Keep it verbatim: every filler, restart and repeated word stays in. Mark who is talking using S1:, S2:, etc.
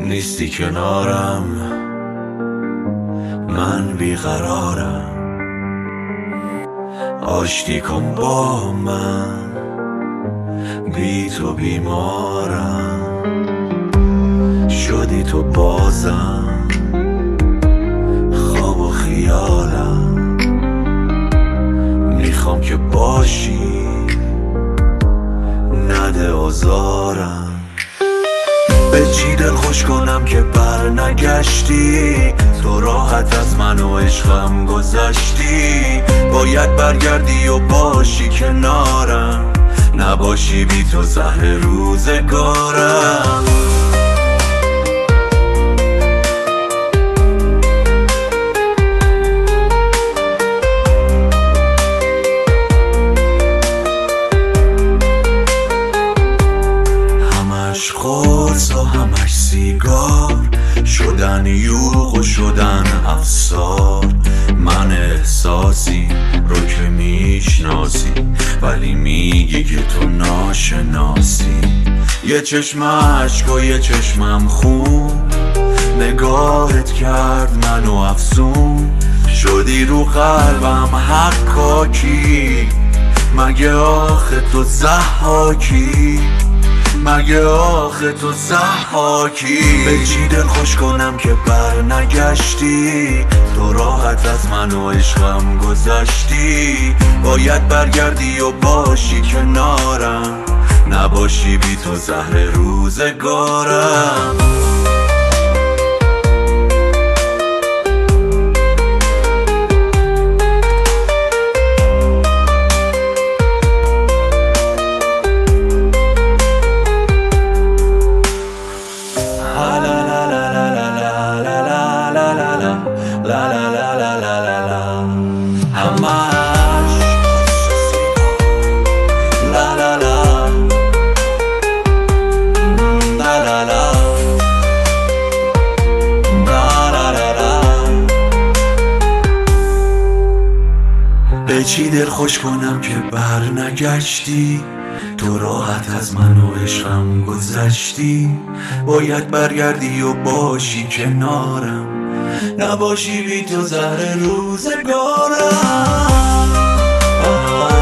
S1: نیستی کنارم، من بیقرارم. آشتی کن با من، بی تو بیمارم. شدی تو بازم خواب و خیالم. میخوام که باشی، نده آزارم. به چی دل خوش کنم که بر نگشتی؟ تو راحت از من و عشقم گذشتی. باید برگردی و باشی کنارم، نباشی بی تو زهر روزگارم. همش قرص و همش سیگار، شدن یوغ و شدن افسار. من احساسی رو که میشناسی، ولی میگی که تو ناشناسی. یه چشم عشق و یه چشمم خون، نگاهت کرد منو افسون. شدی رو قلبم حقاکی، مگه آخه تو ضحاکی؟ مگه آخه تو ضحاکی؟ به چی دل خوش کنم که بر نگشتی؟ تو راحت از من و عشقم گذشتی. باید برگردی و باشی کنارم، نباشی بی تو زهر روزگارم. لا لا لا لا لا لا لا همش لا لا لا لا لا لا لا لا لا. به چی دل خوش کنم که بر نگشتی؟ تو راحت از من و عشقم گذشتی. باید برگردی و باشی کنارم، نباشی بی تو زهر روزگارم.